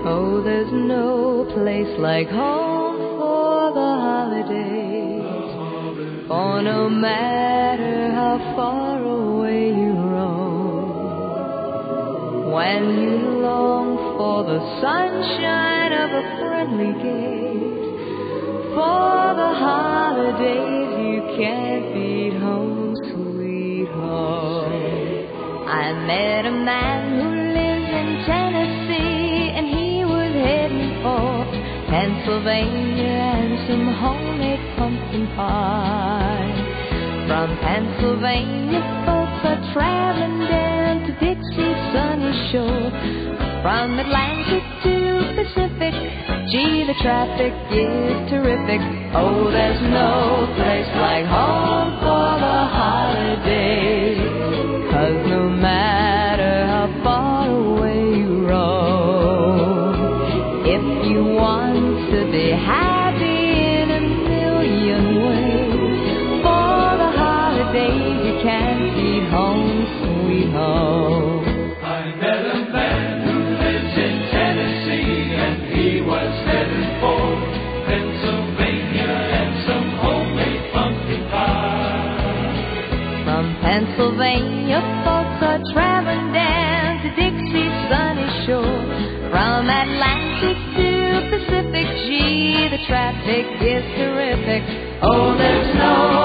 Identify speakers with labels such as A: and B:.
A: Oh, there's no place like home for the holidays, for no matter how far away you roam, when you long for the sunshine of a friendly gate, for the holidays you can't beat home, sweet home. I met a man who lives in Tennessee, and he was heading for Pennsylvania and some homemade pumpkin pie. From Pennsylvania, folks are traveling down to Dixie's sunny shore. From Atlantic to Pacific, gee, the traffic is terrific. Oh, there's no place like home for the holidays, 'cause no matter how far away you roam, if you want to be happy in a million ways, for the holidays you can't beat home, sweet home.
B: I met a man who lives in Tennessee, and he was headed for Pennsylvania and some homemade pumpkin pie.
A: From Pennsylvania, folks are traveling down to Dixie's sunny shore. From Atlantic to Pacific, gee, the traffic is terrific. Oh, there's no